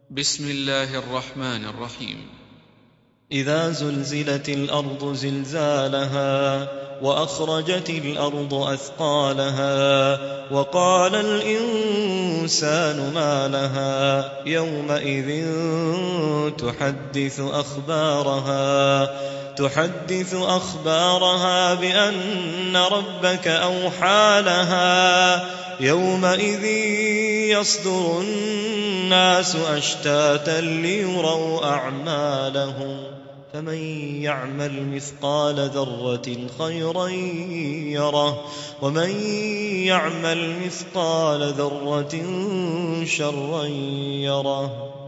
بسم الله الرحمن الرحيم. إذا زلزلت الأرض زلزالها وأخرجت الأرض أثقالها وقال الإنسان ما لها يومئذ تحدث أخبارها بأن ربك أوحى لها يومئذ يصدر الناس أشتاتا ليروا أعمالهم فمن يعمل مثقال ذرة خيرا يره ومن يعمل مثقال ذرة شرا يره.